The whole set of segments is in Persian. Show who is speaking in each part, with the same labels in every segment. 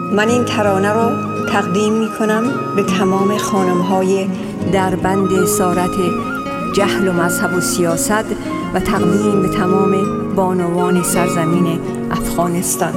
Speaker 1: من این ترانه را تقدیم می کنم به تمام خانم‌های در بند اسارت جهل و مذهب و سیاست و تقدیم به تمام بانوان سرزمین افغانستان.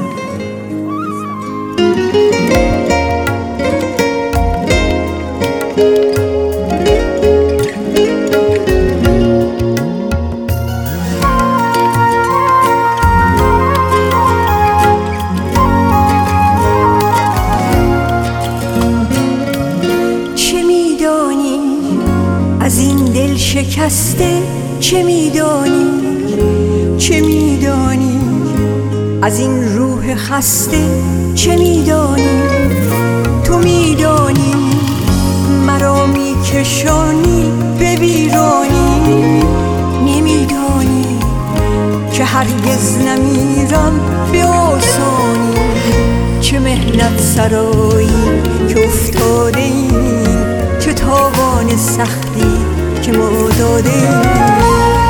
Speaker 2: از این دل شکسته چه میدانی؟ چه میدانی؟ از این روح خسته چه میدانی؟ تو میدانی مرا میکشانی به ویرانی، نمیدانی که هرگز نمیرم به آسانی. چه محنت سرایی که افتاده ایم، چه تاوان سختی که ما داده ایم.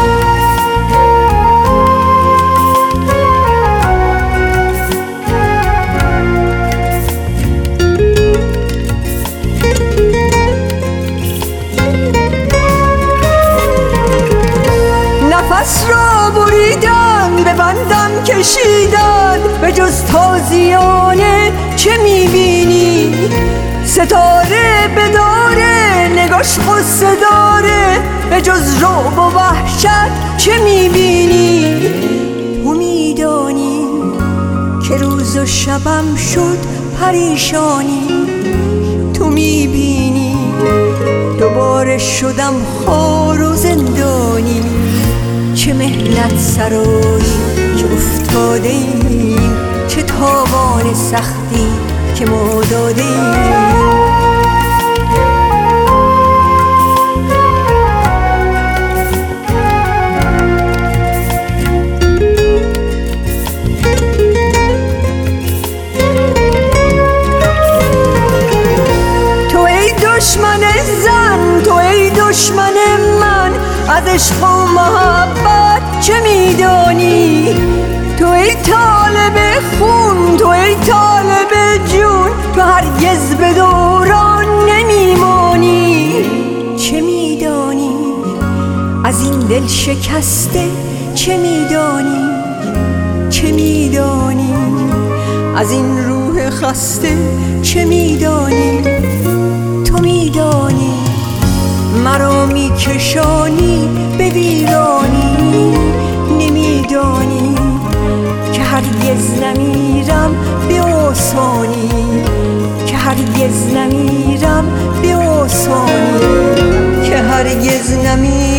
Speaker 2: نفس را بریدن به بندم کشیدن، به جز تازیانه چه میبینی؟ ستاره بداره نگاش قصه داره، به جز رعب و وحشت چه میبینی؟ تو میدانی که روز و شبم شد پریشانی، تو میبینی دوباره شدم خار و زندانی. چه محنت سرایی که افتاده ایم، چه تاوان سختی که ما داده ایم. تو ای دشمن زن، تو ای دشمن من، از عشق و محبت چه میدانی؟ تو ای طالب خون، تو ای طالب جون، تو هرگز به دوران نمیمانی. چه میدانی؟ از این دل شکسته چه میدانی؟ چه میدانی؟ از این روح خسته چه میدانی؟ تو میدانی مرا میکشانی به ویرانی، نمیدانی که هرگز نمیرم به آسانی، که هرگز نمیرم به آسانی، که هرگز نمیرم